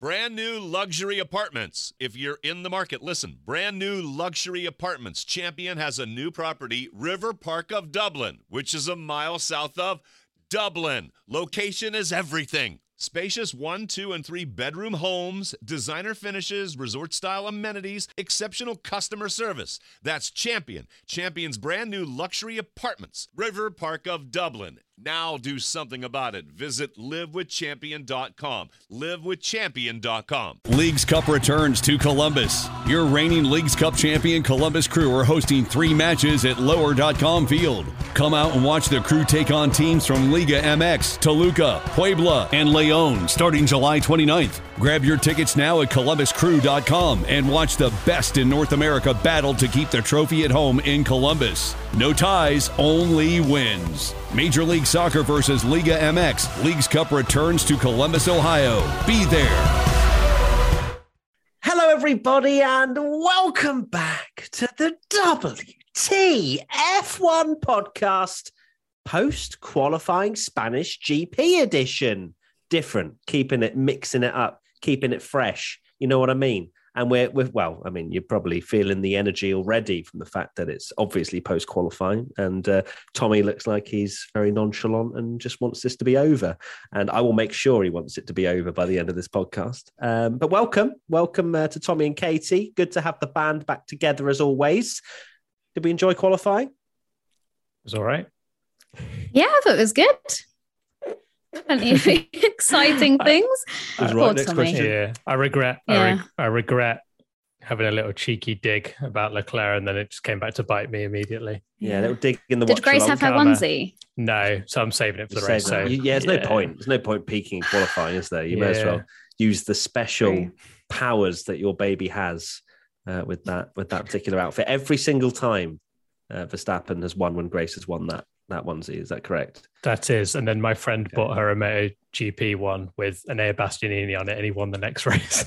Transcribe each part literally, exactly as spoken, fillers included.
Brand new luxury apartments. If you're in the market, listen. Brand new luxury apartments. Champion has a new property, River Park of Dublin, which is a mile south of Dublin. Location is everything. Spacious one, two, and three bedroom homes, designer finishes, resort-style amenities, exceptional customer service. That's Champion. Champion's brand new luxury apartments. River Park of Dublin. Now do something about it. Visit live with champion dot com. live with champion dot com. Leagues Cup returns to Columbus. Your reigning Leagues Cup champion Columbus Crew are hosting three matches at lower dot com field. Come out and watch the Crew take on teams from Liga M X, Toluca, Puebla, and Leon starting July twenty-ninth. Grab your tickets now at columbus crew dot com and watch the best in North America battle to keep the trophy at home in Columbus. No ties, only wins. Major League Soccer versus Liga M X. Leagues Cup returns to Columbus, Ohio. Be there. Hello, everybody, and welcome back to the W T F one podcast, post-qualifying Spanish G P edition. Different, keeping it, mixing it up, keeping it fresh. You know what I mean? And we're, we're, well, I mean, you're probably feeling the energy already from the fact that it's obviously post-qualifying. And uh, Tommy looks like he's very nonchalant and just wants this to be over. And I will make sure he wants it to be over by the end of this podcast. Um, but welcome, welcome uh, to Tommy and Katie. Good to have the band back together as always. Did we enjoy qualifying? It was all right. Yeah, I thought it was good. Plenty of exciting things. I, right, next question. Yeah, I regret. Yeah. I, re- I regret having a little cheeky dig about Leclerc, and then it just came back to bite me immediately. Yeah, little dig in the. Did Grace have her onesie? No, so I'm saving it for the race. So yeah, there's yeah. no point. There's no point peaking and qualifying, is there? You yeah. may as well use the special True. powers that your baby has uh, with that with that particular outfit. Every single time uh, Verstappen has won when Grace has won that. That onesie, is that correct? That is. And then my friend okay. bought her a MotoGP one with an Air Bastianini on it, and he won the next race.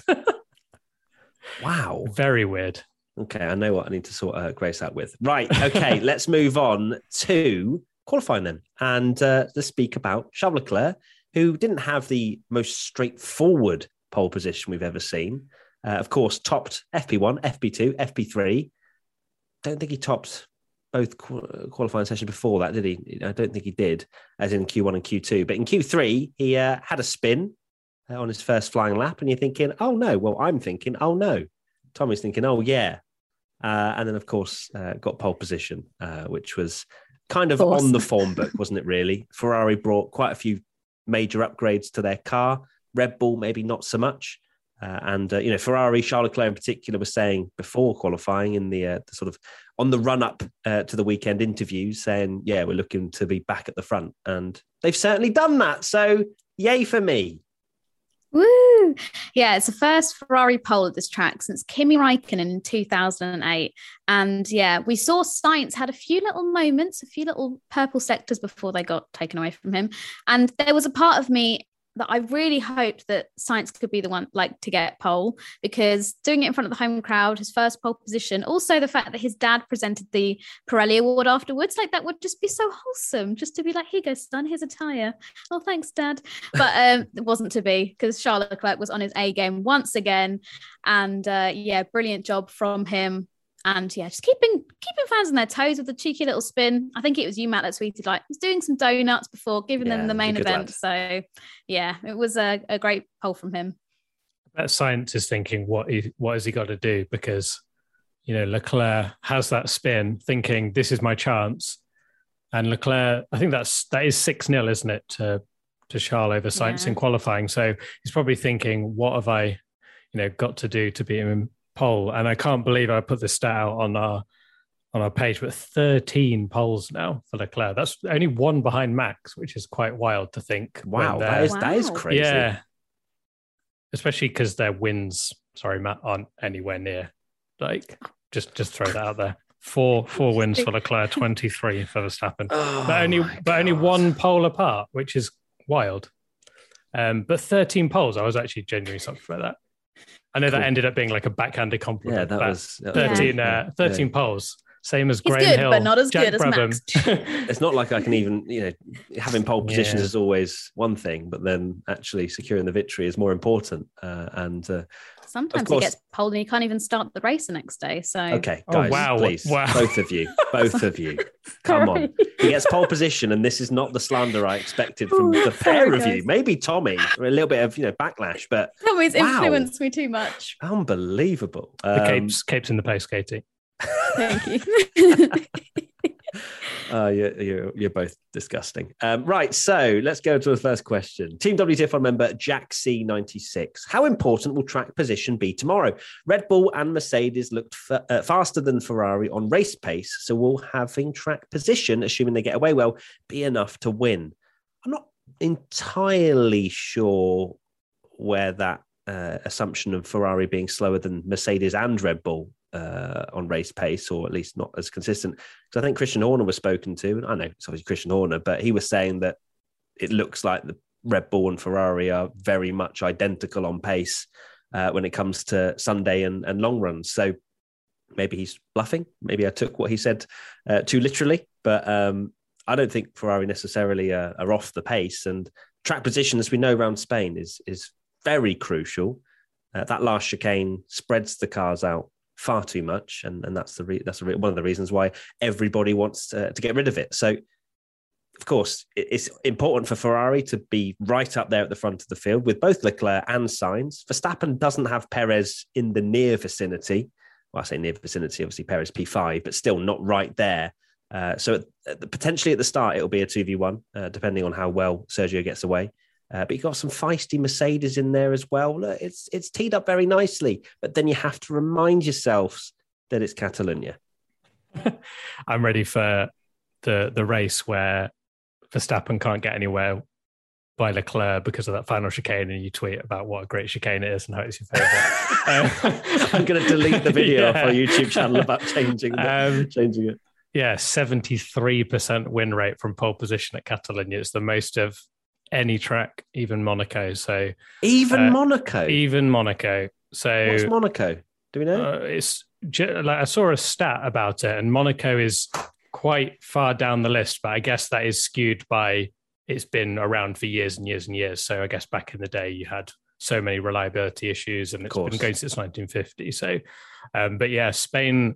Wow. Very weird. Okay, I know what I need to sort uh, Grace out with. Right, okay, let's move on to qualifying then. And uh, let's speak about Charles Leclerc, who didn't have the most straightforward pole position we've ever seen. Uh, of course, topped F P one, F P two, F P three. Don't think he topped both qualifying sessions before that, did he? I don't think he did, as in Q one and Q two. But in Q three, he uh, had a spin uh, on his first flying lap, and you're thinking, oh, no. Well, I'm thinking, oh, no. Tommy's thinking, oh, yeah. Uh, and then, of course, uh, got pole position, uh, which was kind of, of on the form book, wasn't it, really? Ferrari brought quite a few major upgrades to their car. Red Bull, maybe not so much. Uh, and, uh, you know, Ferrari, Charles Leclerc in particular, was saying before qualifying in the, uh, the sort of on the run up uh, to the weekend interviews saying, yeah, we're looking to be back at the front. And they've certainly done that. So yay for me. Woo! Yeah, it's the first Ferrari pole at this track since Kimi Räikkönen in two thousand eight. And yeah, we saw Sainz had a few little moments, a few little purple sectors before they got taken away from him. And there was a part of me that I really hoped that Sainz could be the one like to get pole, because doing it in front of the home crowd, his first pole position, also the fact that his dad presented the Pirelli Award afterwards, like that would just be so wholesome, just to be like, here you go, son, here's a tyre. Oh, thanks, Dad. But um, it wasn't to be, because Charles Leclerc was on his A game once again. And uh, yeah, brilliant job from him. And yeah, just keeping keeping fans on their toes with a cheeky little spin. I think it was you, Matt, that tweeted like, was doing some donuts before giving yeah, them the main event. Lad. So yeah, it was a, a great poll from him. That Sainz is thinking, what he, what has he got to do? Because, you know, Leclerc has that spin thinking, this is my chance. And Leclerc, I think that's that is six nil, isn't it, to, to Charles over Sainz yeah. in qualifying. So he's probably thinking, what have I, you know, got to do to beat him in pole? And I can't believe I put this stat out on our on our page, but thirteen poles now for Leclerc. That's only one behind Max, which is quite wild to think. Wow, that is wow. that is crazy. Yeah, especially because their wins, sorry, Matt, aren't anywhere near. Like, just just throw that out there. Four four wins for Leclerc, twenty-three for Verstappen, oh but only but God. only one pole apart, which is wild. Um, but thirteen poles, I was actually genuinely shocked about that. I know cool. that ended up being like a backhanded compliment. Yeah, that was that thirteen, was uh, thirteen yeah. poles. Same as He's Graham good, Hill, but not as Jack good as Brabham. Max. It's not like I can even, you know, having pole positions Yeah. is always one thing, but then actually securing the victory is more important. Uh, and uh, Sometimes Of course. he gets pulled and he can't even start the race the next day. So okay, Oh, guys, wow. please, Wow. both of you, both of you, come on. He gets pole position, and this is not the slander I expected from Oh, the pair sorry, of you. guys. Maybe Tommy, a little bit of you know backlash, but Tommy's Wow. influenced me too much. unbelievable. The Um, capes, capes in the post, Katie. Thank you. Uh, you're, you're, you're both disgusting. Um, right, so let's go to the first question. Team W T F one member Jack C ninety-six. How important will track position be tomorrow? Red Bull and Mercedes looked fa- uh, faster than Ferrari on race pace, so will having track position, assuming they get away well, be enough to win? I'm not entirely sure where that uh, assumption of Ferrari being slower than Mercedes and Red Bull uh, on race pace, or at least not as consistent. Because I think Christian Horner was spoken to, and I know it's obviously Christian Horner, but he was saying that it looks like the Red Bull and Ferrari are very much identical on pace uh, when it comes to Sunday and, and long runs. So maybe he's bluffing. Maybe I took what he said uh, too literally, but um, I don't think Ferrari necessarily uh, are off the pace. And track position, as we know, around Spain is is very crucial. Uh, that last chicane spreads the cars out far too much, and, and that's the re- that's the re- one of the reasons why everybody wants to, to get rid of it. So, of course, it, it's important for Ferrari to be right up there at the front of the field with both Leclerc and Sainz. Verstappen doesn't have Perez in the near vicinity. Well, I say near vicinity, obviously Perez P five, but still not right there. Uh, so, at, at the, potentially at the start, it'll be a two v one, uh, depending on how well Sergio gets away. Uh, but you've got some feisty Mercedes in there as well. Look, it's it's teed up very nicely, but then you have to remind yourselves that it's Catalonia. I'm ready for the the race where Verstappen can't get anywhere by Leclerc because of that final chicane, and you tweet about what a great chicane it is and how it's your favourite. uh, I'm going to delete the video Yeah. off our YouTube channel about changing the, Um, changing it. Yeah, seventy-three percent win rate from pole position at Catalonia. It's the most of any track, even Monaco. So Even uh, Monaco. even Monaco. So What's Monaco? Do we know? uh, it's ju- like I saw a stat about it, and Monaco is quite far down the list, but I guess that is skewed by it's been around for years and years and years. So I guess back in the day you had so many reliability issues, and it's course. been going since nineteen fifty. So, um, but yeah, Spain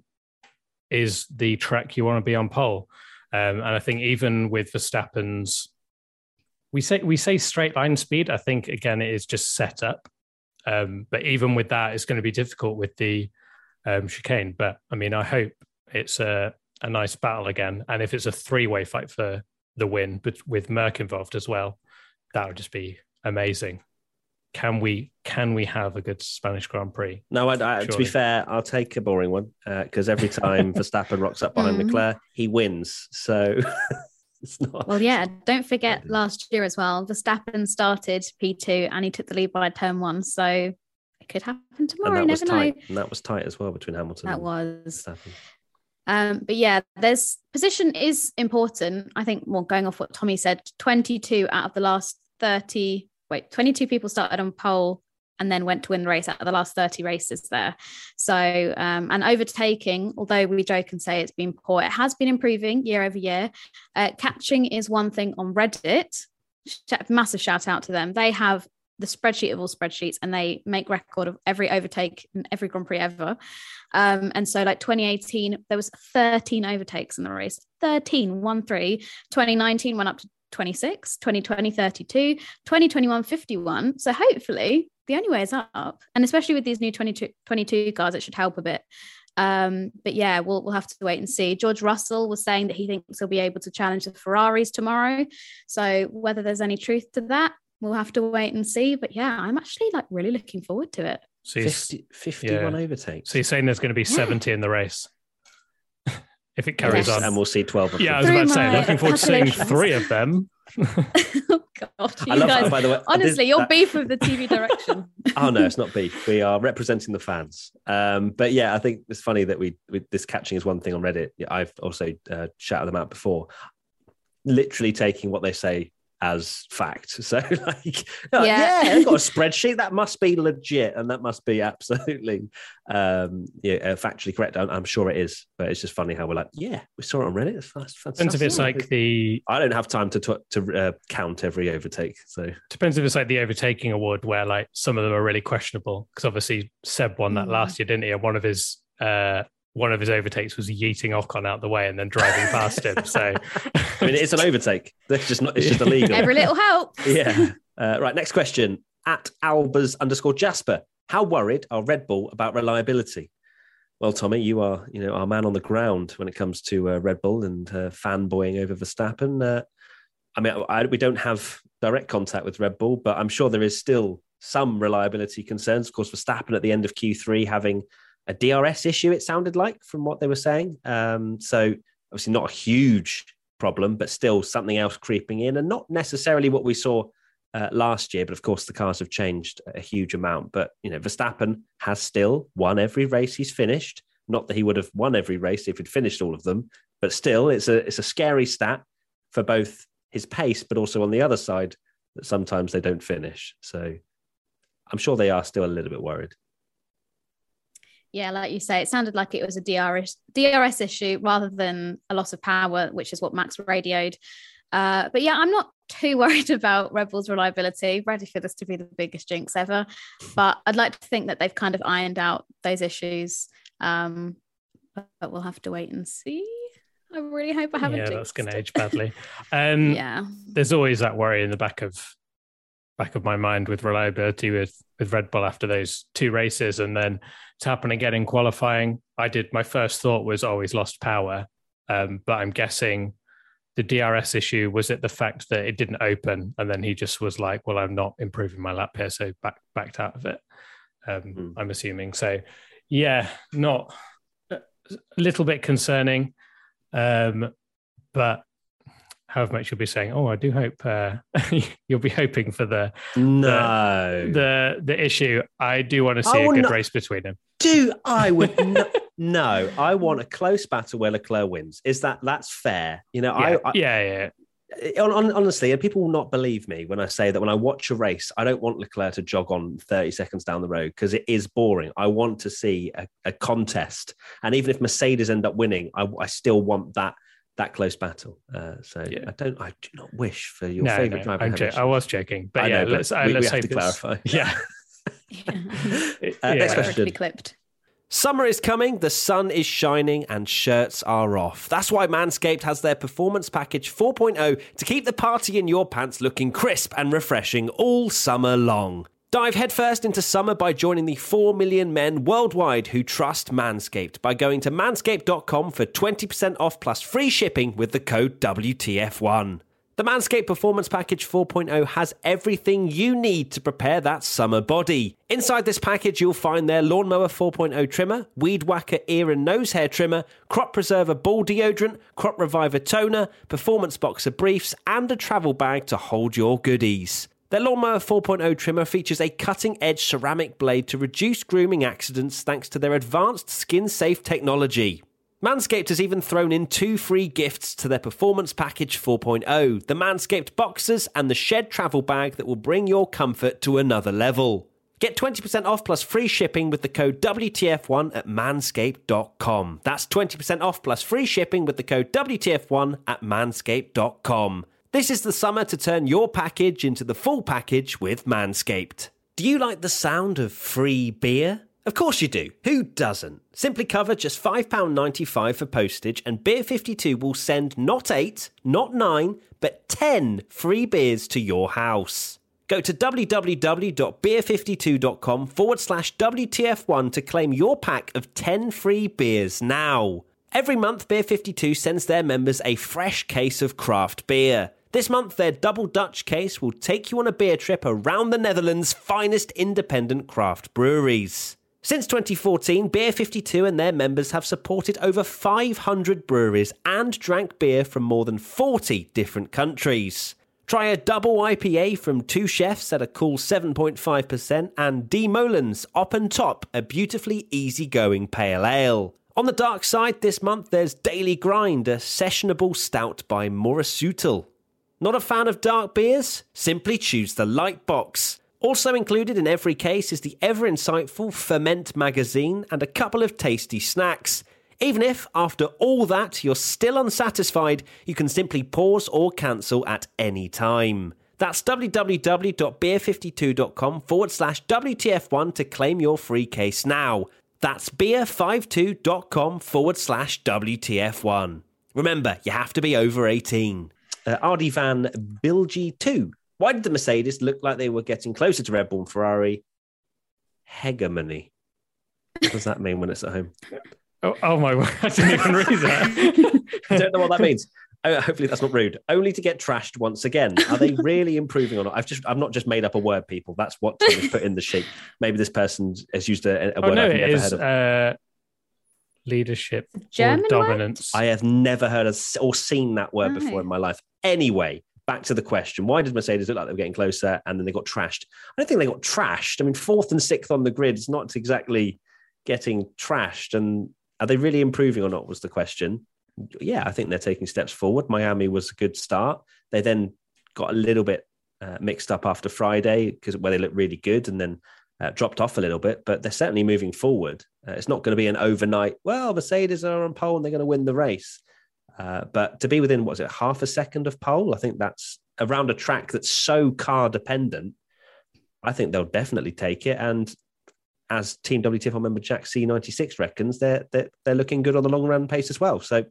is the track you want to be on pole, um, and I think even with Verstappen's, we say we say straight line speed. I think again it is just set up, um, but even with that, it's going to be difficult with the um, chicane. But I mean, I hope it's a a nice battle again, and if it's a three way fight for the win, but with Merck involved as well, that would just be amazing. Can we can we have a good Spanish Grand Prix? No, I, I, to be Surely. fair, I'll take a boring one because every time Verstappen rocks up behind Mhm. Leclerc, he wins. So it's not. Well, yeah, don't forget last year as well. Verstappen started P two and he took the lead by turn one. So it could happen And tomorrow. that You was never know. tight. And that was tight as well between Hamilton That and was. Verstappen. Um, but yeah, there's position is important. I think, well, going off what Tommy said, twenty-two out of the last thirty, wait, twenty-two people started on pole and then went to win the race out of the last thirty races there. So, um, and overtaking, although we joke and say it's been poor, it has been improving year over year. Uh, catching is one thing on Reddit. Sh- Massive shout out to them. They have the spreadsheet of all spreadsheets and they make record of every overtake in every Grand Prix ever. Um, and so like twenty eighteen, there was thirteen overtakes in the race, thirteen, one, three. twenty nineteen went up to twenty-six, twenty twenty, thirty-two, twenty twenty-one, fifty-one. So hopefully the only way is up. And especially with these new twenty-two, twenty-two cars, it should help a bit. Um, but yeah, we'll we'll have to wait and see. George Russell was saying that he thinks he'll be able to challenge the Ferraris tomorrow. So whether there's any truth to that, we'll have to wait and see. But yeah, I'm actually like really looking forward to it. So, you're, fifty, fifty-one yeah. overtakes. so you're saying there's going to be Yeah. seventy in the race if it carries Yes. on? And we'll see twelve of Yeah, I them. was about to Through say, my looking forward to seeing calculations. three of them. Oh God, you I love guys, that, by the way. I did honestly, your that- beef with the T V direction. Oh no, it's not beef. We are representing the fans. Um, but yeah, I think it's funny that we, we this catching is one thing on Reddit. I've also uh, shouted them out before. Literally taking what they say as fact. So like, yeah, Yeah. yeah they've got a spreadsheet. That must be legit. And that must be absolutely um, yeah, uh, factually correct. I'm, I'm sure it is. But it's just funny how we're like, yeah, we saw it on Reddit. It's, it's fantastic. Depends if it's like the... I don't have time to tw- to uh, count every overtake. So Depends if it's like the overtaking award where like some of them are really questionable. Because obviously Seb won that last year, didn't he? And one of his... Uh, one of his overtakes was yeeting Ocon out the way and then driving past him. So, I mean, it's an overtake. It's just not. It's just illegal. Every little helps. Yeah. Uh, right. Next question. At Albers underscore Jasper. How worried are Red Bull about reliability? Well, Tommy, you are, you know, our man on the ground when it comes to uh, Red Bull and uh, fanboying over Verstappen. Uh, I mean, I, we don't have direct contact with Red Bull, but I'm sure there is still some reliability concerns. Of course, Verstappen at the end of Q three having a D R S issue, it sounded like, from what they were saying. Um, so obviously not a huge problem, but still something else creeping in, and not necessarily what we saw uh, last year. But of course, the cars have changed a huge amount. But, you know, Verstappen has still won every race he's finished. Not that he would have won every race if he'd finished all of them, but still, it's a it's a scary stat for both his pace, but also on the other side that sometimes they don't finish. So I'm sure they are still a little bit worried. Yeah, like you say, it sounded like it was a D R S, D R S issue rather than a loss of power, which is what Max radioed. Uh, but yeah, I'm not too worried about Red Bull's reliability. Ready for this to be the biggest jinx ever. But I'd like to think that they've kind of ironed out those issues. Um, but, but we'll have to wait and see. I really hope I haven't. Yeah, jinxed that's going to it. age badly. Um, yeah. There's always that worry in the back of back of my mind with reliability with, with Red Bull after those two races, and then to happen again in qualifying. I did, my first thought was, oh, he's lost power. Um, but I'm guessing the D R S issue, was it the fact that it didn't open and then he just was like, well, I'm not improving my lap here, so back, backed out of it. Um, mm. I'm assuming. So yeah, not a little bit concerning. Um, but however much you'll be saying, oh, I do hope uh, you'll be hoping for the no the the, the issue. I do want to see a good not, race between them. Do I would no, no, I want a close battle where Leclerc wins. Is that that's fair? You know, yeah, I, I yeah, yeah. On, honestly, and people will not believe me when I say that when I watch a race, I don't want Leclerc to jog on thirty seconds down the road because it is boring. I want to see a, a contest, and even if Mercedes end up winning, I, I still want that. That close battle. Uh, so yeah. I don't. I do not wish for your no, favorite no, driver. I'm jo- I was joking, but I yeah, know, let's but uh, we, let's we have to this. clarify. Yeah. yeah. uh, yeah. Next question. Be clipped. Summer is coming, the sun is shining, and shirts are off. That's why Manscaped has their Performance Package four point oh to keep the party in your pants looking crisp and refreshing all summer long. Dive headfirst into summer by joining the four million men worldwide who trust Manscaped by going to manscaped dot com for twenty percent off plus free shipping with the code W T F one. The Manscaped Performance Package four point oh has everything you need to prepare that summer body. Inside this package, you'll find their Lawnmower four point oh trimmer, Weed Whacker ear and nose hair trimmer, Crop Preserver ball deodorant, Crop Reviver toner, Performance Boxer briefs, and a travel bag to hold your goodies. Their Lawnmower four point oh trimmer features a cutting-edge ceramic blade to reduce grooming accidents thanks to their advanced skin-safe technology. Manscaped has even thrown in two free gifts to their Performance Package four point oh, the Manscaped Boxers and the Shed Travel Bag that will bring your comfort to another level. Get twenty percent off plus free shipping with the code W T F one at manscaped dot com. That's twenty percent off plus free shipping with the code W T F one at manscaped dot com. This is the summer to turn your package into the full package with Manscaped. Do you like the sound of free beer? Of course you do. Who doesn't? Simply cover just five pounds ninety-five for postage and Beer fifty-two will send not eight, not nine, but ten free beers to your house. Go to www.beer52.com forward slash WTF1 to claim your pack of ten free beers now. Every month, Beer fifty-two sends their members a fresh case of craft beer. This month, their Double Dutch case will take you on a beer trip around the Netherlands' finest independent craft breweries. Since twenty fourteen, Beer fifty-two and their members have supported over five hundred breweries and drank beer from more than forty different countries. Try a double I P A from Two Chefs at a cool seven point five percent and D. Molen's Op and Top, a beautifully easygoing pale ale. On the dark side this month, there's Daily Grind, a sessionable stout by Morasutel. Not a fan of dark beers? Simply choose the light box. Also included in every case is the ever-insightful Ferment magazine and a couple of tasty snacks. Even if, after all that, you're still unsatisfied, you can simply pause or cancel at any time. That's www.beer52.com forward slash WTF1 to claim your free case now. That's beer52.com forward slash WTF1. Remember, you have to be over eighteen. Uh, R D Van Bilgi two. Why did the Mercedes look like they were getting closer to Red Bull and Ferrari? Hegemony. What does that mean when it's at home? Oh, oh my word, I didn't even read that. I don't know what that means. Oh, hopefully that's not rude. Only to get trashed once again. Are they really improving or not? I've just, I've not just made up a word, people. That's what Tom has put in the sheet. Maybe this person has used a, a oh, word no, I've it never is, heard of. Uh, leadership German or dominance. I have never heard of or seen that word No. before in my life. Anyway, back to the question. Why did Mercedes look like they were getting closer and then they got trashed? I don't think they got trashed. I mean, fourth and sixth on the grid is not exactly getting trashed. And are they really improving or not was the question. Yeah, I think they're taking steps forward. Miami was a good start. They then got a little bit uh, mixed up after Friday because where they looked really good and then uh, dropped off a little bit, but they're certainly moving forward. Uh, it's not going to be an overnight, well, Mercedes are on pole and they're going to win the race. Uh, but to be within, what's it, half a second of pole, I think that's around a track that's so car dependent. I think they'll definitely take it. And as Team W T F one member Jack C ninety-six reckons, they're, they're, they're looking good on the long run pace as well. So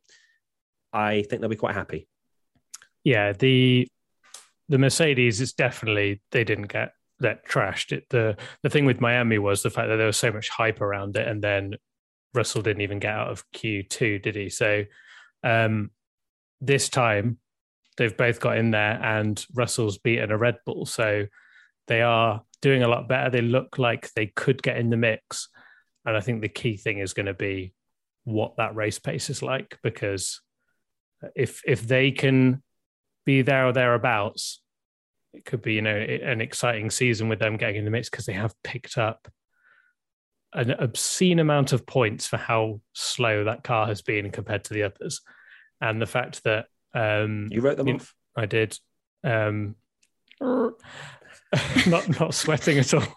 I think they'll be quite happy. Yeah, the the Mercedes is definitely, they didn't get that trashed. It, the the thing with Miami was the fact that there was so much hype around it, and then Russell didn't even get out of Q two, did he? So um, this time they've both got in there, and Russell's beaten a Red Bull, so they are doing a lot better. They look like they could get in the mix, and I think the key thing is going to be what that race pace is like, because if if they can be there or thereabouts, it could be, you know, an exciting season with them getting in the mix, because they have picked up an obscene amount of points for how slow that car has been compared to the others. And the fact that um, you wrote them you, off. I did. Um, not not sweating at all.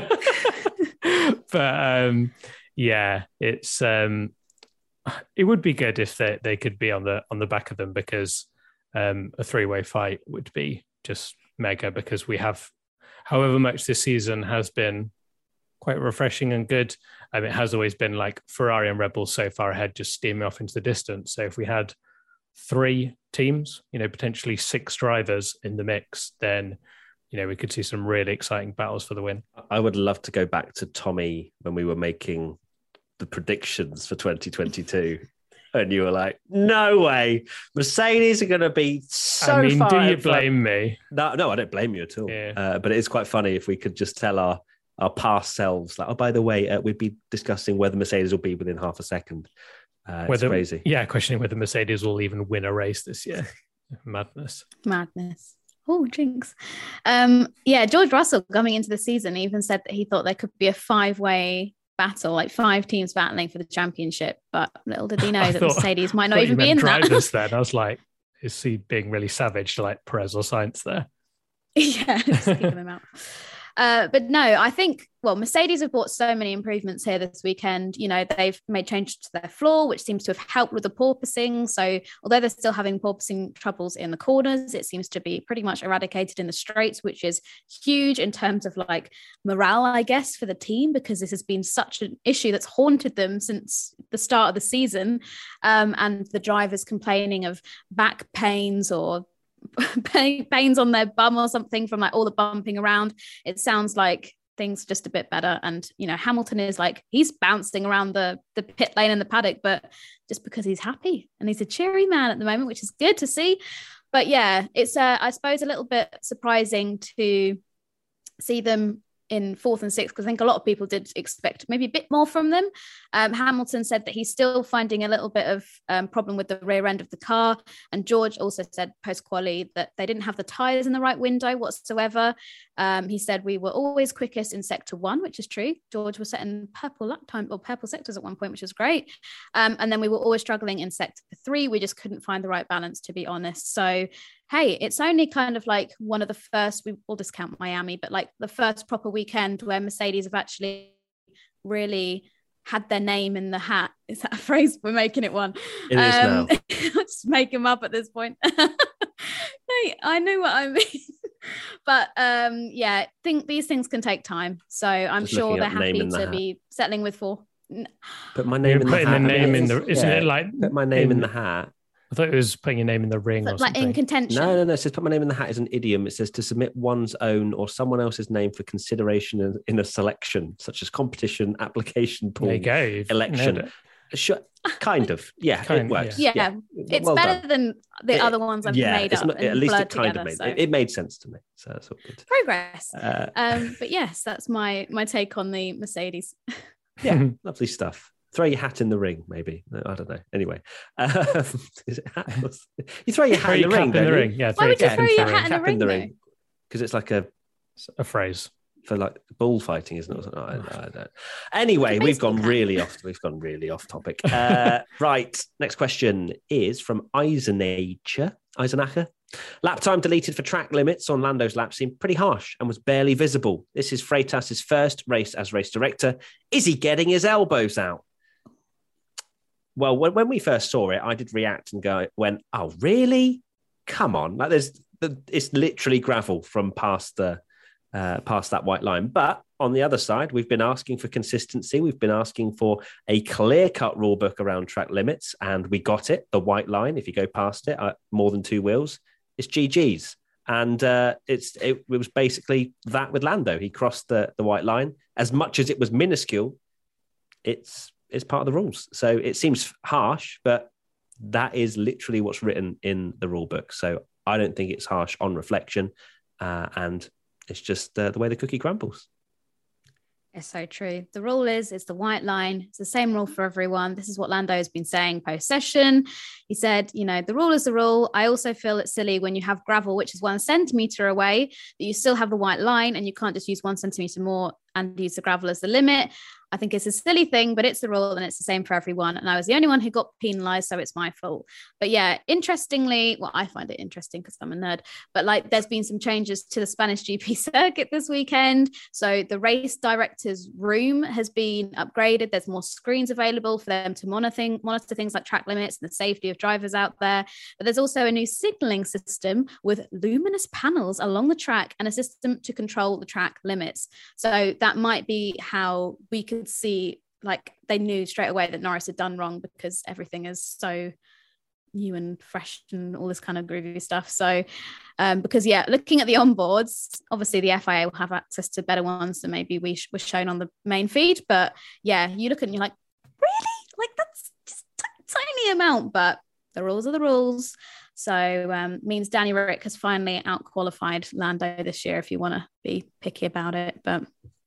But um, yeah, it's um, it would be good if they, they could be on the on the back of them, because um, a three-way fight would be just mega, because we have, however much this season has been quite refreshing and good, um, it has always been like Ferrari and Red Bull so far ahead, just steaming off into the distance. So if we had three teams, you know, potentially six drivers in the mix, then, you know, we could see some really exciting battles for the win. I would love to go back to Tommy when we were making the predictions for twenty twenty-two. And you were like, no way. Mercedes are going to be so I mean, far do you out front. blame me? No, no, I don't blame you at all. Yeah. Uh, but it is quite funny if we could just tell our, our past selves, like, oh, by the way, uh, we'd be discussing whether Mercedes will be within half a second. Uh, it's Whether, crazy. Yeah, questioning whether Mercedes will even win a race this year. Madness. Madness. Oh, jinx. Um, yeah, George Russell coming into the season even said that he thought there could be a five-way battle, like five teams battling for the championship. But little did he know I that thought- Mercedes might I not thought even you be meant in that. drivers then. I was like, is he being really savage to like Perez or Sainz there? Yeah, just kicking them out. Uh, but no, I think, well, Mercedes have brought so many improvements here this weekend. You know, they've made changes to their floor, which seems to have helped with the porpoising. So although they're still having porpoising troubles in the corners, it seems to be pretty much eradicated in the straights, which is huge in terms of like morale, I guess, for the team, because this has been such an issue that's haunted them since the start of the season. Um, and the drivers complaining of back pains or pains on their bum or something from like all the bumping around. It sounds like things are just a bit better. And, you know, Hamilton is like, he's bouncing around the, the pit lane and the paddock, but just because he's happy and he's a cheery man at the moment, which is good to see. But yeah, it's, uh, I suppose, a little bit surprising to see them in fourth and sixth, because I think a lot of people did expect maybe a bit more from them. Um, Hamilton said that he's still finding a little bit of um, problem with the rear end of the car. And George also said post-quali that they didn't have the tyres in the right window whatsoever. Um, he said we were always quickest in sector one, which is true. George was setting purple lap time or purple sectors at one point, which was great. Um, and then we were always struggling in sector three. We just couldn't find the right balance, to be honest. So hey, it's only kind of like one of the first, we will discount Miami, but like the first proper weekend where Mercedes have actually really had their name in the hat. Is that a phrase? We're making it one. It is um, now. Just make them up at this point. Hey, I know what I mean. But um, yeah, I think these things can take time. So I'm Just sure looking they're up name happy in the to hat. be settling with four. Put my name You're in the putting hat. the I mean, name in the, it's- isn't yeah, it like put my name in in- the hat. I thought it was putting your name in the ring or But like something. in contention. No, no, no. It says put my name in the hat is an idiom. It says to submit one's own or someone else's name for consideration in, in a selection, such as competition, application pool, There you go. You've election. nailed it. Sure, kind of. Yeah, Kind- it works. yeah. Yeah, It's Well better done. than the It- other ones I've yeah, made it's up not, and at least blurred it kind together. of made So. it, it made sense to me. So that's all good. Progress. Uh, Um, but yes, that's my my take on the Mercedes. yeah, lovely stuff. Throw your hat in the ring, maybe. No, I don't know. Anyway, um, is it hat? You throw your hat Throw in your the cap ring, in don't the you? ring. Yeah, Why would you cap throw into your the hat ring. in the Cap in the ring, ring because it's like a A phrase. for like bullfighting, isn't it? Or something? I, I don't. Anyway, Like a we've gone baseball cap. really off. We've gone really off topic. Uh, right. Next question is from Eisenacher. Eisenacher. Lap time deleted for track limits on Lando's lap seemed pretty harsh and was barely visible. This is Freitas's first race as race director. Is he getting his elbows out? Well, when, when we first saw it, I did react and go, went, oh, really? Come on. Like there's, it's literally gravel from past the, uh, past that white line. But on the other side, we've been asking for consistency. We've been asking for a clear-cut rule book around track limits, and we got it. The white line, if you go past it, uh, more than two wheels, it's G G's. And uh, it's it, it was basically that with Lando. He crossed the, the white line. As much as it was minuscule, it's it's part of the rules. So it seems harsh, but that is literally what's written in the rule book. So I don't think it's harsh on reflection. Uh, and it's just uh, the way the cookie crumbles. It's so true. The rule is it's the white line. It's the same rule for everyone. This is what Lando has been saying post-session. He said, you know, the rule is the rule. I also feel it's silly when you have gravel, which is one centimeter away, that you still have the white line and you can't just use one centimeter more and use the gravel as the limit. I think it's a silly thing, but it's the rule and it's the same for everyone. And I was the only one who got penalized, so it's my fault. But yeah, interestingly, well, I find it interesting because I'm a nerd, but like there's been some changes to the Spanish G P circuit this weekend. So the race director's room has been upgraded. There's more screens available for them to monitor, monitor things like track limits and the safety of drivers out there. But there's also a new signaling system with luminous panels along the track and a system to control the track limits. So that might be how we could see, like they knew straight away that Norris had done wrong because everything is so new and fresh and all this kind of groovy stuff. So um because yeah, looking at the onboards, obviously the F I A will have access to better ones than maybe we sh- were shown on the main feed, but yeah, you look at it and you're like, really, like that's just t- tiny amount, but the rules are the rules. So um means Danny Rick has finally out qualified Lando this year, if you want to be picky about it. But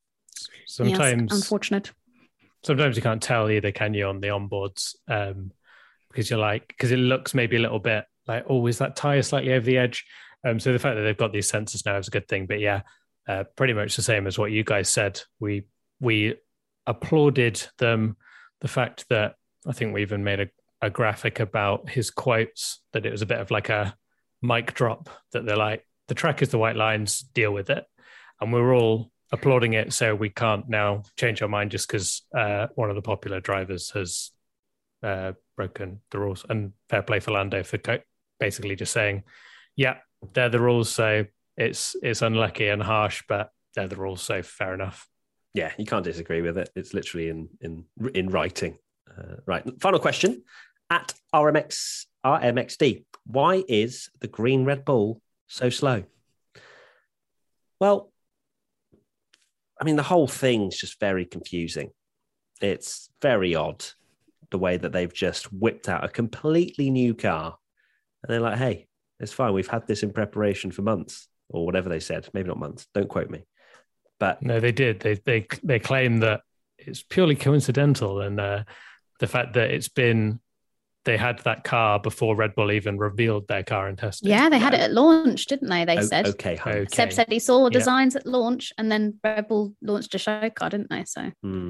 Sometimes, yes, unfortunate. sometimes you can't tell either, can you, on the onboards? Um, because you're like, because it looks maybe a little bit like, oh, is that tire slightly over the edge? Um, so the fact that they've got these sensors now is a good thing. But yeah, uh, pretty much the same as what you guys said. We we applauded them. The fact that I think we even made a, a graphic about his quotes, that it was a bit of like a mic drop, that they're like, the track is the white lines, deal with it. And we're all applauding it, so we can't now change our mind just because uh, one of the popular drivers has uh, broken the rules. And fair play for Lando for co- basically just saying, yeah, they're the rules, so it's it's unlucky and harsh, but they're the rules, so fair enough. Yeah, you can't disagree with it. It's literally in in in writing. Uh, right. Final question at R M X R M X D. Why is the green Red Bull so slow? Well, I mean, the whole thing's just very confusing. It's very odd the way that they've just whipped out a completely new car. And they're like, hey, it's fine. We've had this in preparation for months or whatever they said. Maybe not months. Don't quote me. But no, they did. They they they claim that it's purely coincidental. And uh, the fact that it's been, they had that car before Red Bull even revealed their car and tested. Yeah, they had it at launch, didn't they? They o- said. okay, hun. Okay. Seb said he saw Yeah. designs at launch and then Red Bull launched a show car, didn't they? So Hmm.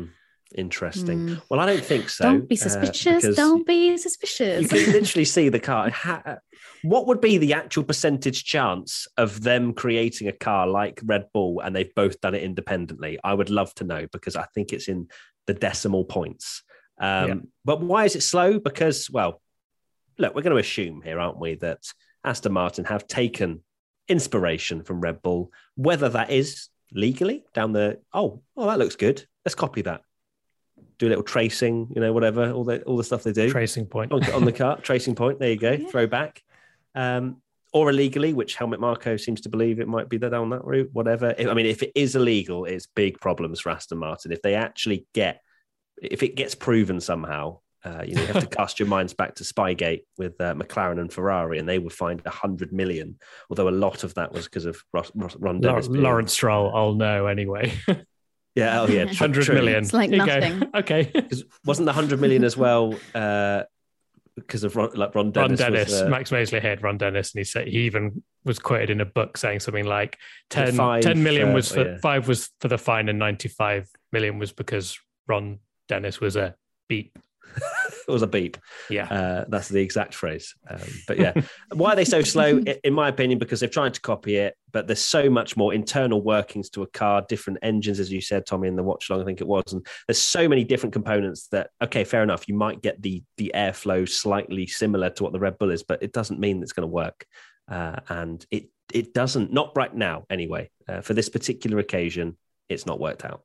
Interesting. Mm. Well, I don't think so. Don't be suspicious. Uh, Don't be you suspicious. can literally see the car. Ha- what would be the actual percentage chance of them creating a car like Red Bull and they've both done it independently? I would love to know because I think it's in the decimal points. Um, Yeah. But why is it slow? Because, well, look, we're going to assume here, aren't we, that Aston Martin have taken inspiration from Red Bull, whether that is legally down the, oh, oh, that looks good. Let's copy that. Do a little tracing, you know, whatever, all the all the stuff they do. Tracing point. on, on the car, tracing point. There you go, Yeah. throwback. Um, or illegally, which Helmut Marko seems to believe it might be that down that route, whatever. If, I mean, if it is illegal, it's big problems for Aston Martin. If they actually get, if it gets proven somehow, uh, you know, you have to cast your minds back to Spygate with uh, McLaren and Ferrari, and they would find a hundred million, although a lot of that was because of Ross, Ross, Ron Dennis. being- Lawrence Stroll, I'll know anyway. Yeah, oh yeah, tr- Hundred true. million. It's like Here you go. nothing. Okay. 'Cause wasn't the hundred million as well? Uh, because of Ron, like Ron Dennis. Ron Dennis, was, uh, Max Mosley had Ron Dennis, and he said he even was quoted in a book saying something like ten, Five, ten million uh, was for oh, yeah. five was for the fine, and ninety-five million was because Ron Dennis was a beep. it was a beep. Yeah. Uh, that's the exact phrase. Um, but yeah, why are they so slow? I- In my opinion, because they've tried to copy it, but there's so much more internal workings to a car, different engines, as you said, Tommy, in the watch along, I think it was. And there's so many different components that, okay, fair enough. You might get the the airflow slightly similar to what the Red Bull is, but it doesn't mean it's going to work. Uh, and it it doesn't, not right now anyway. Uh, for this particular occasion, it's not worked out.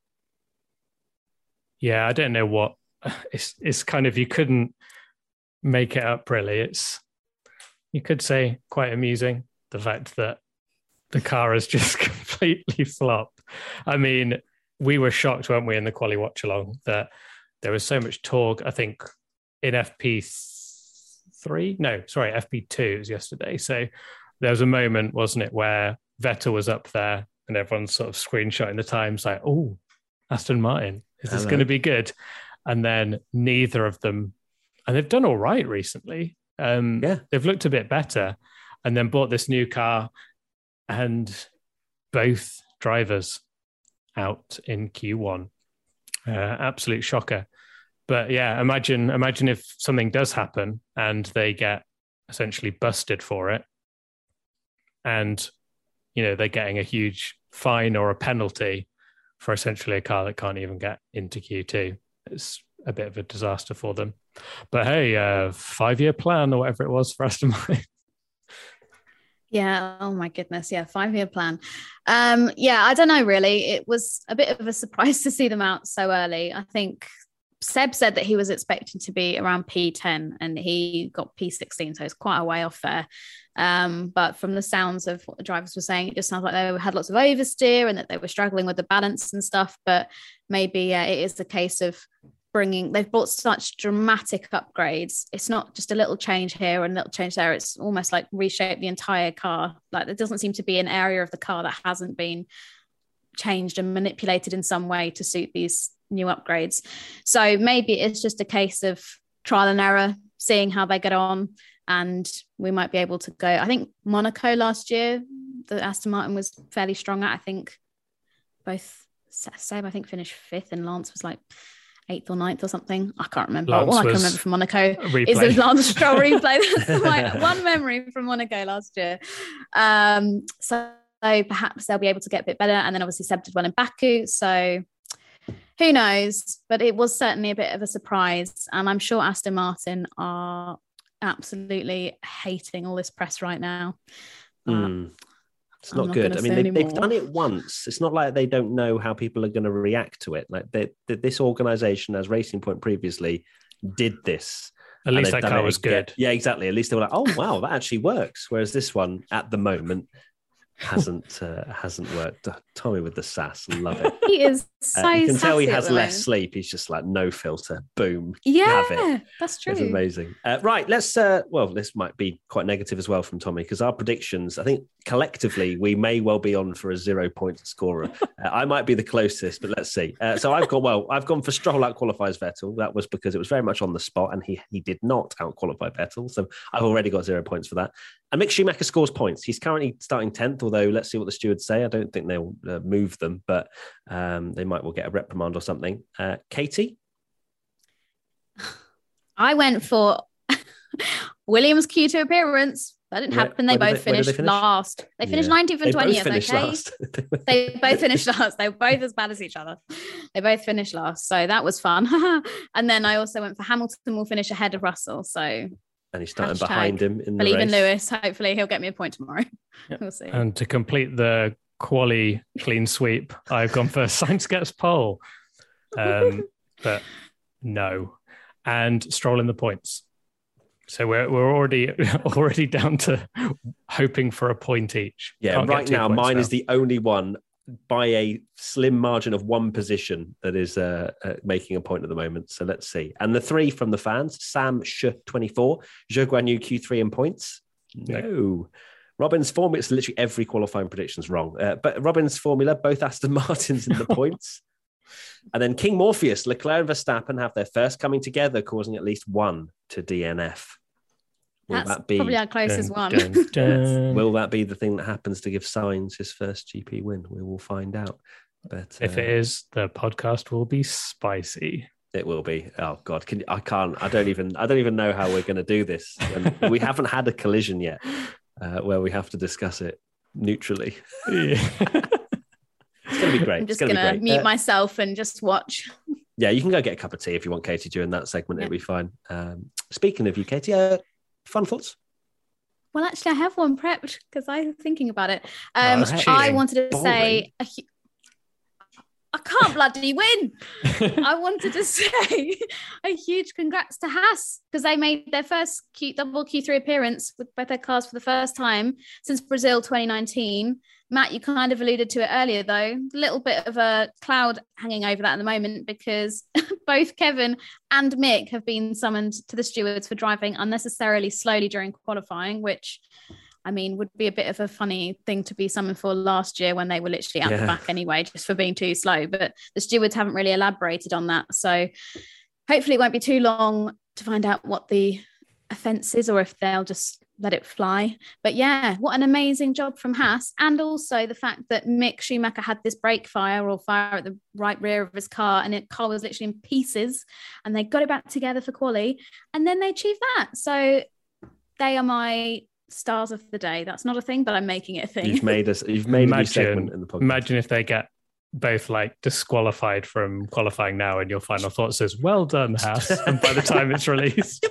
Yeah, I don't know what it's. It's kind of you couldn't make it up really. It's you could say quite amusing the fact that the car has just completely flopped. I mean, we were shocked, weren't we, in the quali watch along that there was so much talk. I think in F P three, no, sorry, F P two it was yesterday. So there was a moment, wasn't it, where Vettel was up there and everyone's sort of screenshotting the times like, oh, Aston Martin, is this Hello. going to be good? And then neither of them, and they've done all right recently. Um, Yeah. They've looked a bit better and then bought this new car and both drivers out in Q one. Uh, absolute shocker. But yeah, imagine imagine if something does happen and they get essentially busted for it and, you know, they're getting a huge fine or a penalty for essentially a car that can't even get into Q two. It's a bit of a disaster for them. But hey, uh, five-year plan or whatever it was for Aston Martin. Yeah. Oh my goodness. Yeah. Five year plan. Um, yeah. I don't know really. It was a bit of a surprise to see them out so early. I think Seb said that he was expecting to be around P ten and he got P sixteen. So it's quite a way off there. Um, but from the sounds of what the drivers were saying, it just sounds like they had lots of oversteer and that they were struggling with the balance and stuff. But maybe yeah, it is the case of bringing, they've brought such dramatic upgrades. It's not just a little change here and a little change there. It's almost like reshape the entire car. Like there doesn't seem to be an area of the car that hasn't been changed and manipulated in some way to suit these new upgrades. So maybe it's just a case of trial and error, seeing how they get on. And we might be able to go. I think Monaco last year, the Aston Martin was fairly strong at. I think both Seb, I think, finished fifth and Lance was like eighth or ninth or something. I can't remember. Lance All I can was remember from Monaco replay. is the Lance Stroll replay. That's my one memory from Monaco last year. Um, so perhaps they'll be able to get a bit better. And then obviously Seb did well in Baku. So who knows? But it was certainly a bit of a surprise. And I'm sure Aston Martin are absolutely hating all this press right now. Uh, Mm. It's I'm not not good. gonna I mean, say they, they've anymore. done it once. It's not like they don't know how people are going to react to it. Like they, they, this organization, as Racing Point previously, did this. At and least they've that done car it was again. good. Yeah, exactly. At least they were like, oh, wow, that actually works. Whereas this one, at the moment, hasn't uh, hasn't worked. Tommy with the sass. Love it. He is so Uh, you can tell he sassy at has the less moment. sleep. He's just like, no filter. Boom. Yeah, Have it. that's true. It's amazing. Uh, right, let's. Uh, well, this might be quite negative as well from Tommy because our predictions. I think collectively we may well be on for a zero point scorer. uh, I might be the closest, but let's see. Uh, so I've got. Well, I've gone for Stroll out qualifies Vettel. That was because it was very much on the spot, and he he did not out qualify Vettel. So I've already got zero points for that. And Mick Schumacher scores points. He's currently starting tenth, although let's see what the stewards say. I don't think they'll uh, move them, but um, they might well get a reprimand or something. Uh, Katie? I went for Williams' Q two appearance. That didn't Where- happen. They where did both they- where did finished they finish? last. They finished Yeah. nineteenth They and both twentieth, finished okay? last. They both finished last. They were both as bad as each other. They both finished last. So that was fun. And then I also went for Hamilton will finish ahead of Russell. So And he's starting Hashtag behind him in the believe in race. Lewis. Hopefully he'll get me a point tomorrow. Yep. We'll see. And to complete the quali clean sweep, I've gone for Sainz gets pole. Um, but no. And Stroll in the points. So we're we're already already down to hoping for a point each. Yeah, Can't get right two now, points mine is the only one by a slim margin of one position that is uh, uh, making a point at the moment. So let's see. And the three from the fans, Sam Sh twenty-four, Zhou Guanyu Q three in points. No. No. Robin's formula, it's literally every qualifying prediction's wrong. Uh, but Robin's formula, both Aston Martins in the points. And then King Morpheus, Leclerc and Verstappen have their first coming together, causing at least one to D N F. Will That's that be? probably our closest Dun, one. dun, dun. Will that be the thing that happens to give Sainz his first G P win? We will find out. But If uh, it is, the podcast will be spicy. it will be. Oh God, can I can't. I don't even. I don't even know how we're going to do this. And we haven't had a collision yet uh, where we have to discuss it neutrally. Yeah. It's going to be great. I'm just it's going gonna to be great. mute Uh, myself and just watch. Yeah, you can go get a cup of tea if you want, Katie, during that segment. Yeah. It'll be fine. Um, speaking of you, Katie, uh, fun thoughts? Well, actually, I have one prepped because I'm thinking about it. Oh, Um, that's I cheating. wanted to say, Boring. a hu- I can't bloody win. I wanted to say a huge congrats to Haas because they made their first Q, double Q three appearance with both their cars for the first time since Brazil twenty nineteen. Matt, you kind of alluded to it earlier, though. A little bit of a cloud hanging over that at the moment because both Kevin and Mick have been summoned to the stewards for driving unnecessarily slowly during qualifying, which, I mean, would be a bit of a funny thing to be summoned for last year when they were literally at Yeah. the back anyway, just for being too slow. But the stewards haven't really elaborated on that. So hopefully it won't be too long to find out what the offence is or if they'll just let it fly. But yeah, what an amazing job from Haas. And also the fact that Mick Schumacher had this brake fire or fire at the right rear of his car and the car was literally in pieces and they got it back together for quali and then they achieved that. So they are my stars of the day. That's not a thing, but I'm making it a thing. You've made us. You've made a new segment in the podcast. Imagine if they get both like disqualified from qualifying now and your final thought says, well done, Haas. And by the time it's released.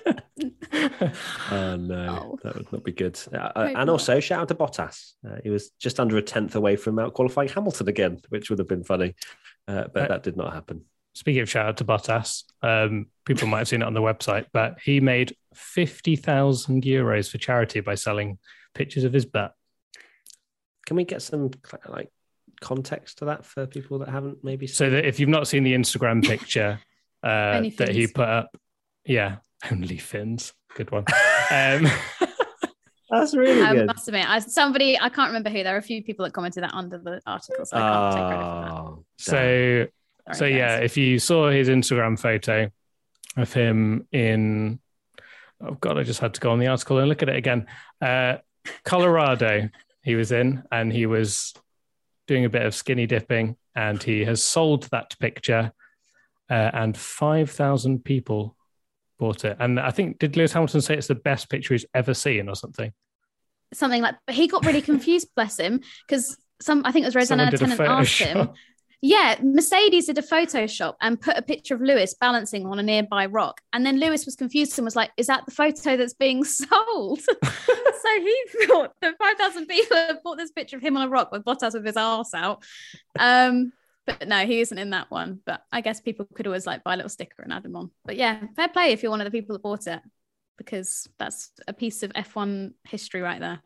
Oh no, Oh. that would not be good. Uh, Hope and not. also, shout out to Bottas. Uh, he was just under a tenth away from out qualifying Hamilton again, which would have been funny, uh, but Uh, that did not happen. Speaking of shout out to Bottas, um, people might have seen it on the website, but he made fifty thousand euros for charity by selling pictures of his butt. Can we get some like context to that for people that haven't maybe So seen? that if you've not seen the Instagram picture uh, Only that he fins. put up, yeah, only fins, good one. Um, That's really I good. must admit, I, somebody, I can't remember who, there are a few people that commented that under the article, so I can't take credit for that. Oh, damn. so Sorry, so yeah, guys. if you saw his Instagram photo of him in, oh god, I just had to go on the article and look at it again. Uh, Colorado, he was in, and he was doing a bit of skinny dipping, and he has sold that picture, uh, and five thousand people bought it. And I think, did Lewis Hamilton say it's the best picture he's ever seen or something? Something like, but he got really confused, bless him, because some, I think it was Someone Rosanna did a Tennant asked him. Photoshop. Yeah, Mercedes did a Photoshop and put a picture of Lewis balancing on a nearby rock. And then Lewis was confused and was like, is that the photo that's being sold? So he thought that five thousand people have bought this picture of him on a rock with Bottas with his arse out. Um, but no, he isn't in that one. But I guess people could always like buy a little sticker and add him on. But yeah, fair play if you're one of the people that bought it, because that's a piece of F one history right there.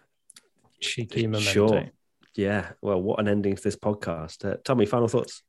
Cheeky memento. Sure. Yeah. Well, what an ending to this podcast. Uh, Tommy, final thoughts.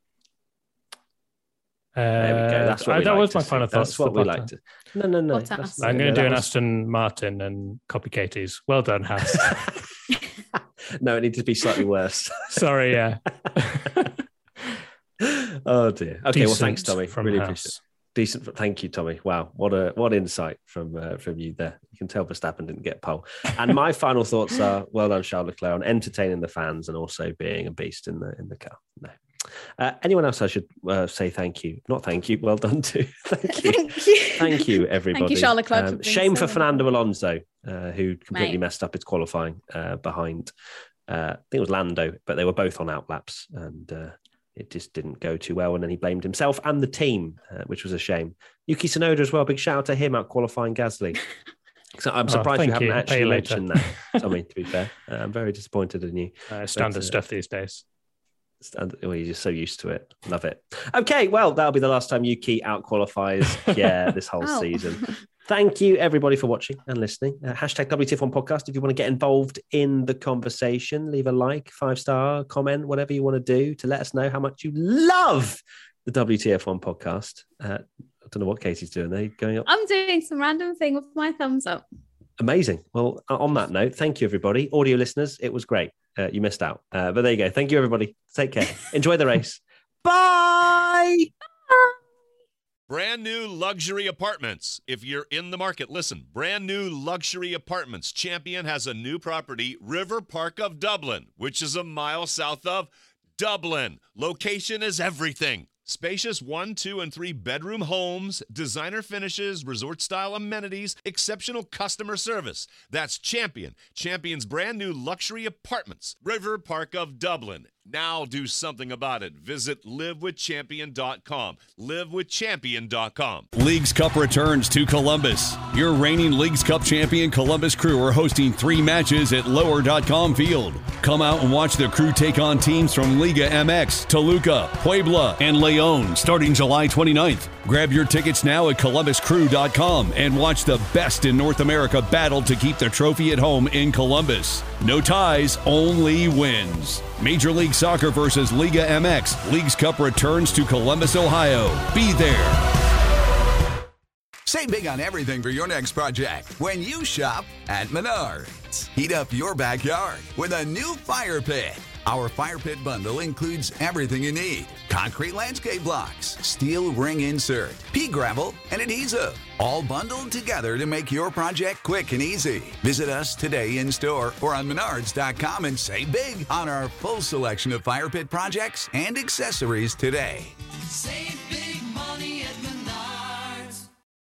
Uh, There we go. That's what uh, we that like was to my see. final thoughts. That's what for we Bottas. like to. No, no, no. Bottas. That's- I'm no, going to do that an was- Aston Martin and copy Katie's. Well done, Haas. No, it needs to be slightly worse. Sorry, yeah. Oh dear. Okay, well, thanks, Decent Tommy. from Really Haas. appreciate it. Decent. Thank you, Tommy. Wow, what a what insight from uh, from you there. You can tell Verstappen didn't get pole. And my final thoughts are: well done, Charles Leclerc, on entertaining the fans and also being a beast in the in the car. No. Uh, anyone else I should uh, say thank you? Not thank you. Well done to. Thank you. Thank you. Thank you, everybody. Thank you, Charles Leclerc. Um, for shame so for Fernando Alonso, uh, who completely Mate. messed up his qualifying uh, behind. Uh, I think it was Lando, but they were both on outlaps, and uh, it just didn't go too well. And then he blamed himself and the team, uh, which was a shame. Yuki Tsunoda as well. Big shout out to him out qualifying Gasly. So I'm surprised oh, you haven't you. actually you mentioned that, Tommy, to be fair. Uh, I'm very disappointed in you. Uh, standard but, uh, stuff these days. And well, you're just so used to it. Love it. Okay, well, that'll be the last time Yuki out qualifies yeah, this whole Oh. season. Thank you, everybody, for watching and listening. Uh, hashtag W T F one podcast. If you want to get involved in the conversation, leave a like, five star, comment, whatever you want to do to let us know how much you love the W T F one podcast. Uh, I don't know what Katie's doing there. Going up. I'm doing some random thing with my thumbs up. Amazing. Well, on that note, thank you, everybody. Audio listeners, it was great. Uh, you missed out. Uh, but there you go. Thank you, everybody. Take care. Enjoy the race. Bye. Brand new luxury apartments. If you're in the market, listen. Brand new luxury apartments. Champion has a new property, River Park of Dublin, which is a mile south of Dublin. Location is everything. Spacious one, two, and three bedroom homes, designer finishes, resort-style amenities, exceptional customer service. That's Champion. Champion's brand new luxury apartments, River Park of Dublin. Now do something about it. Visit live with champion dot com. live with champion dot com. Leagues Cup returns to Columbus. Your reigning Leagues Cup champion Columbus Crew are hosting three matches at lower dot com field. Come out and watch the Crew take on teams from Liga M X, Toluca, Puebla, and Leon starting July twenty-ninth. Grab your tickets now at columbus crew dot com and watch the best in North America battle to keep the trophy at home in Columbus. No ties, only wins. Major League Soccer versus Liga M X. Leagues Cup returns to Columbus, Ohio. Be there. Save big on everything for your next project when you shop at Menards. Heat up your backyard with a new fire pit. Our fire pit bundle includes everything you need: concrete landscape blocks, steel ring insert, pea gravel, and adhesive. All bundled together to make your project quick and easy. Visit us today in store or on menards dot com and save big on our full selection of fire pit projects and accessories today. Save big.